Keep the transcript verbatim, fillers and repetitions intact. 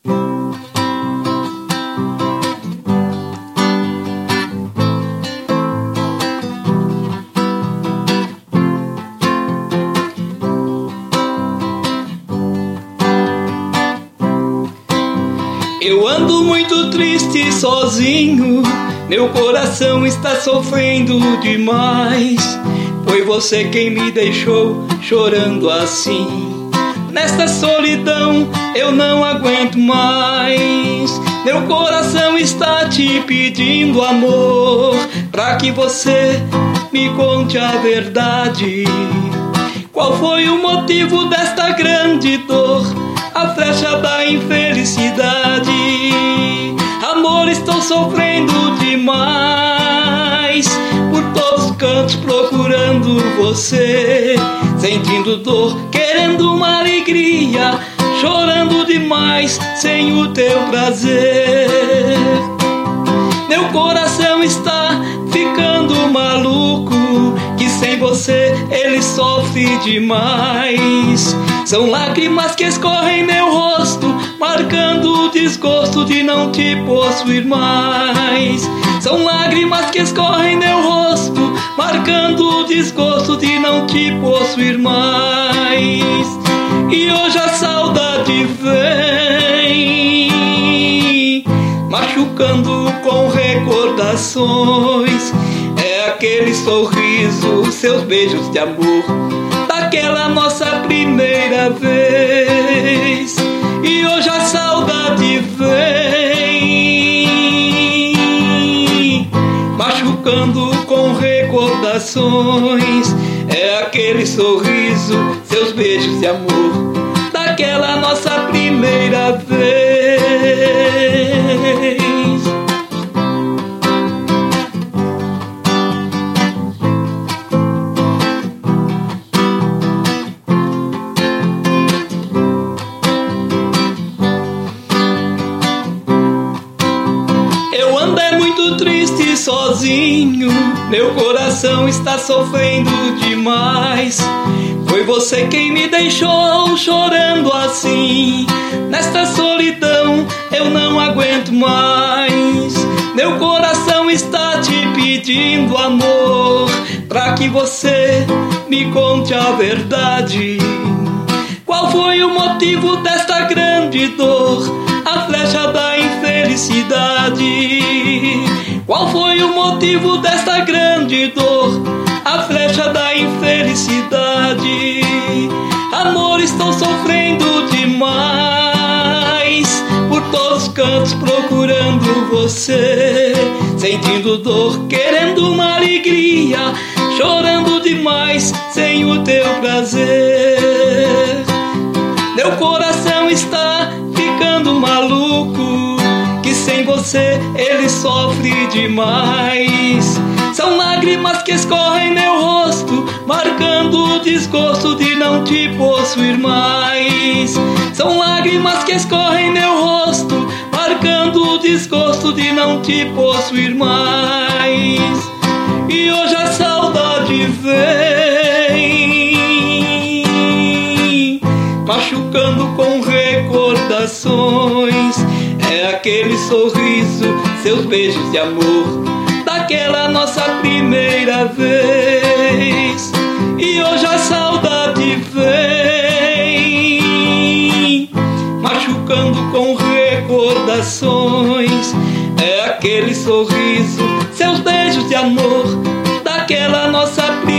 Eu ando muito triste sozinho, meu coração está sofrendo demais. Foi você quem me deixou chorando assim. Nesta solidão eu não aguento mais. Meu coração está te pedindo amor, pra que você me conte a verdade. Qual foi o motivo desta grande dor? A flecha da infelicidade. Amor, estou sofrendo demais, por todos os cantos procurando você, sentindo dor, querendo uma alegria, chorando demais sem o teu prazer. Meu coração está ficando maluco, que sem você ele sofre demais. São lágrimas que escorrem meu rosto, marcando o desgosto de não te possuir mais. São lágrimas que escorrem meu rosto, marcando o desgosto de não te possuir mais. E hoje a saudade vem, machucando com recordações. É aquele sorriso, seus beijos de amor, daquela nossa primeira vez. E hoje a saudade vem, machucando com recordações. É aquele sorriso, seus beijos de amor, daquela nossa primeira vez. Triste sozinho, meu coração está sofrendo demais. Foi você quem me deixou chorando assim. Nesta solidão eu não aguento mais. Meu coração está te pedindo amor, pra que você me conte a verdade. Qual foi o motivo desta grande dor? A flecha da infelicidade. Qual foi o motivo desta grande dor? A flecha da infelicidade. Amor, estou sofrendo demais, por todos os cantos procurando você, sentindo dor, querendo uma alegria, chorando demais sem o teu prazer. Meu coração está ficando maluco, que sem você ele sofre demais. São lágrimas que escorrem meu rosto, marcando o desgosto de não te possuir mais. São lágrimas que escorrem meu rosto, marcando o desgosto de não te possuir mais. E hoje a saudade vem, machucando com recordações. É aquele sorriso, seus beijos de amor, daquela nossa primeira vez. E hoje a saudade vem, machucando com recordações. É aquele sorriso, seus beijos de amor, daquela nossa primeira vez.